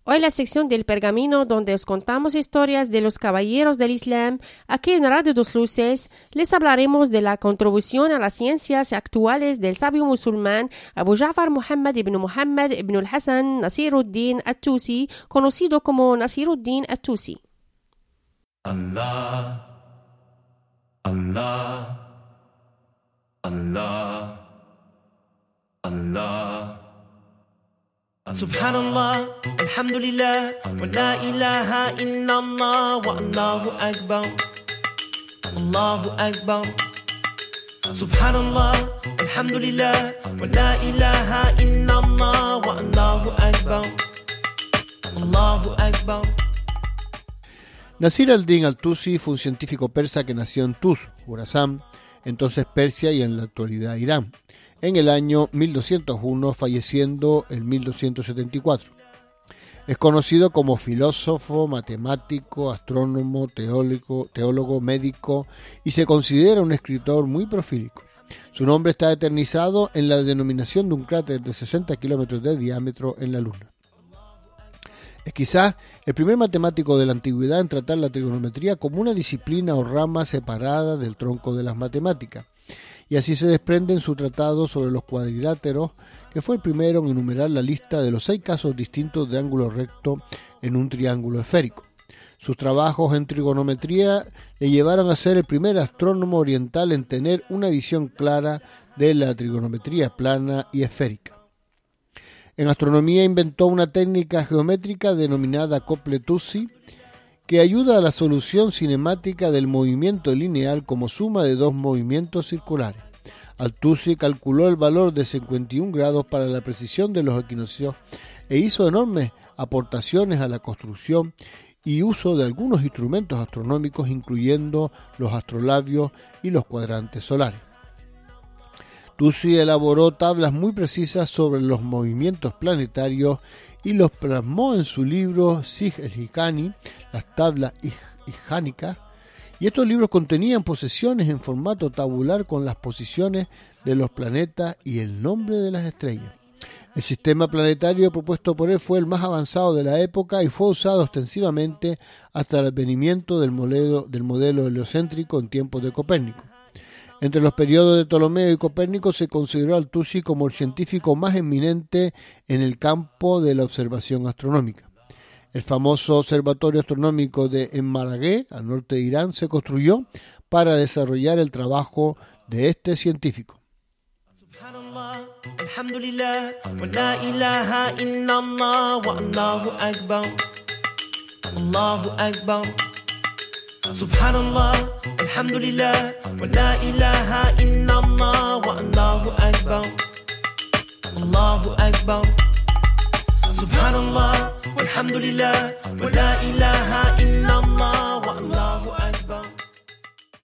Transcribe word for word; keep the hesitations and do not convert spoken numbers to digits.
Hoy la sección del Pergamino, donde os contamos historias de los caballeros del Islam. Aquí en Radio Dos Luces les hablaremos de la contribución a las ciencias actuales del sabio musulmán Abu Ja'far Muhammad ibn Muhammad ibn al-Hasan Nasiruddin at-Tusi, conocido como Nasiruddin at-Tusi. Allah, Allah, Allah, Allah. Subhanallah, alhamdulillah, wa la ilaha illallah, wa Allahu akbar, Allahu akbar. Subhanallah, alhamdulillah, wa la ilaha illallah, wa Allahu akbar, Allahu akbar. Nasir al-Din al-Tusi fue un científico persa que nació en Tus, Khurasán, entonces Persia y en la actualidad Irán, en el año mil doscientos uno, falleciendo en mil doscientos setenta y cuatro. Es conocido como filósofo, matemático, astrónomo, teólogo, teólogo, médico y se considera un escritor muy prolífico. Su nombre está eternizado en la denominación de un cráter de sesenta kilómetros de diámetro en la Luna. Es quizás el primer matemático de la antigüedad en tratar la trigonometría como una disciplina o rama separada del tronco de las matemáticas. Y así se desprende en su tratado sobre los cuadriláteros, que fue el primero en enumerar la lista de los seis casos distintos de ángulo recto en un triángulo esférico. Sus trabajos en trigonometría le llevaron a ser el primer astrónomo oriental en tener una visión clara de la trigonometría plana y esférica. En astronomía inventó una técnica geométrica denominada acople-Tusi, que ayuda a la solución cinemática del movimiento lineal como suma de dos movimientos circulares. Al-Tusi calculó el valor de cincuenta y un grados para la precisión de los equinoccios e hizo enormes aportaciones a la construcción y uso de algunos instrumentos astronómicos, incluyendo los astrolabios y los cuadrantes solares. Tusi elaboró tablas muy precisas sobre los movimientos planetarios y los plasmó en su libro Sig el-Hikani, las tablas hijánicas, y estos libros contenían posiciones en formato tabular con las posiciones de los planetas y el nombre de las estrellas. El sistema planetario propuesto por él fue el más avanzado de la época y fue usado extensivamente hasta el advenimiento del modelo, del modelo heliocéntrico en tiempos de Copérnico. Entre los periodos de Ptolomeo y Copérnico se consideró al Tusi como el científico más eminente en el campo de la observación astronómica. El famoso observatorio astronómico de Enmaragé, al norte de Irán, se construyó para desarrollar el trabajo de este científico. Subhanallah, alhamdulillah, wa la ilaha illallah, wa Allahu akbar, Allahu akbar. Subhanallah, alhamdulillah, wa la ilaha illallah, wa Allahu akbar, Allahu akbar. Subhanallah, alhamdulillah, wa la ilaha illallah.